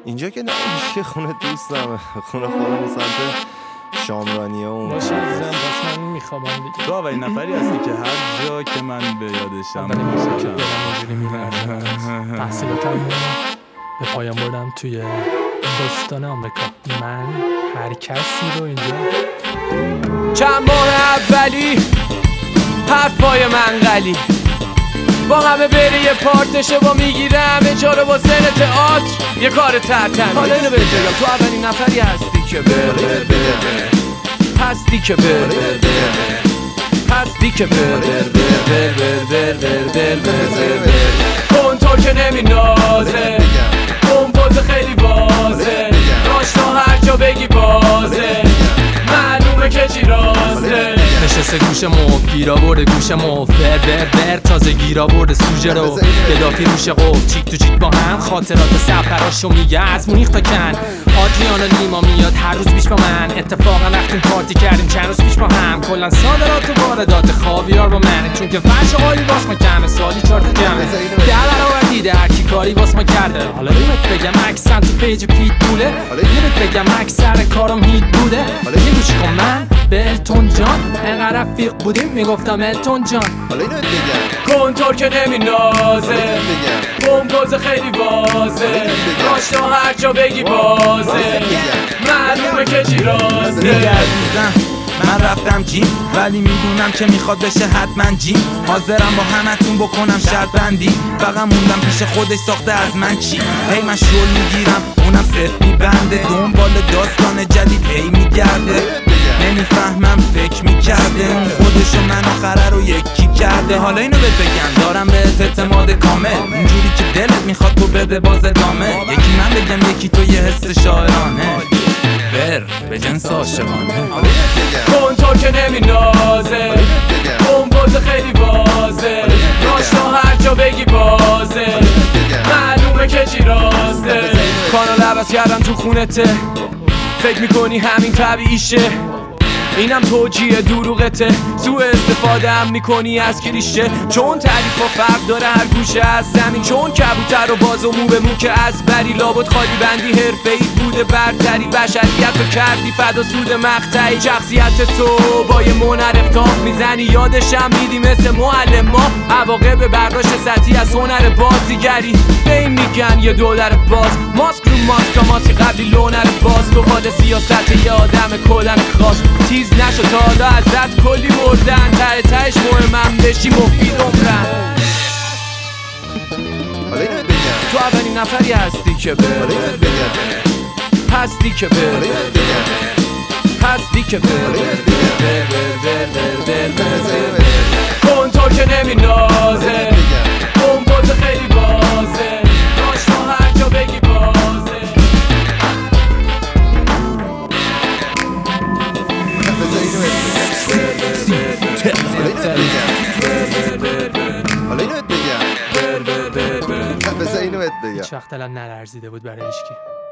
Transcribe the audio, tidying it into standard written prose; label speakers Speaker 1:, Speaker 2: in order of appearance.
Speaker 1: اینجا که نمیشه، خونه دوستمه، خونه خودم سمت شامرانیه اون.
Speaker 2: باشه عزیزم، پس من میخوابم دیگه.
Speaker 3: تو اولین نفری هستی که هر جا که من به یادشم
Speaker 2: اولین بار که برم اینجوری میبردم تحصیلاتم به پایان بردم توی بوستان آمریکا. من هر کسی رو اینجا
Speaker 4: چند ماه اولی حرفای منقلی با همه بری یه پارتشه با میگیرم اجاره با سن تئاتر یه کار ترتن. حالا اینو بهت بگم، تو اولین نفری هستی که هستی که هستی که کنطور که نمی نازه اون پوز خیلی بازه راشنا هر جا بگی بازه معلومه که چی رازه.
Speaker 5: نشسته گوش مو گیرا برده گوش مو ور تازه گیرا برده سوژه رو گدافی روش قف چیک تو چیک با هم خاطرات سفراشو میگه از مونیخ تا کن. آدریانا نیما میاد هر روز بیش با من، اتفاقا رفتیم پارتی کردیم چند روز پیش با هم. کلن صادرات و واردات خاویار با منه، چون که فرش قالی واس ما کمه سالی 4 تا جمعه در دیده هر کی کاری واس ما کرده. حالا اینت بگم اکسن تو پیج پیت بوله، اینت بگم اکثر کارم هیت بوده. یه گوش کن من به التون جان انقدر رفیق بودیم میگفتم التون جان.
Speaker 1: حالا اینو بگم
Speaker 4: کنطور که نمی نازه بمبوز خیلی بازه راشنا هر جا بگی بازه معلومه که چی رازه.
Speaker 3: دیگه عزیزم من رفتم جیم ولی میدونم که میخواد بشه حتما جیم. حاضرم با همتون بکنم شرط بندی، فقط موندم پیش خودش ساخته از من چی. هی من شل میگیرم اونم صرف میبنده، دنبال داستان جدید هی میگرده. نمیفهمم فکر میکرده اون خودشو من آخره رو یکی کرده. حالا اینو بهت بگم دارم بهت اعتماد کامل، اونجوری که دلت میخواد تو بده باز ادامه. یکی من بگم یکی تو یه حس شاعرانه به جنس عاشقانه.
Speaker 4: کنطور که نمی نازه بمبوز خیلی بازه راشنا هر جا بگی بازه معلومه که چی رازه. کانال عوض کردم تو خونته فکر میکنی همین طبیعیشه، اینم توجیه دروغته. سوء استفاده هم میکنی از کلیشه، چون تعریف و فرق داره هر گوشه از زمین. چون کبوتر و باز و مو به مو که از بری لابد خالی بندی حرفه‌ای بوده برتری. بشریت رو کردی فدا سود مقطعی، شخصیت تو با یه منعرف تاق میزنی یادشم میدی مثل معلم ما. عواقب برداشت سطحی از هنر بازیگری به این میگن یه دولر باز. ماسک رو ماسک تا ماسک قبلی لونر باز. تو خود سیاست یه آدم کلن خاص تیز نشو تا حالا ازت کلی مردن. ته تهش مهمم بشی مفید عمرن.
Speaker 1: حالا اینو بگم
Speaker 4: تو اولین نفری هستی که
Speaker 1: حالا اینو بگم
Speaker 4: هستی که
Speaker 1: حالا اینو بگم
Speaker 4: هستی که کنطور که نمی نازه بمبوز خیلی بازه راشنا هر جا بگی بازه.
Speaker 1: حالا اینو بگم
Speaker 2: هیچ وقت دلم نلرزیده بود برای هیچکی.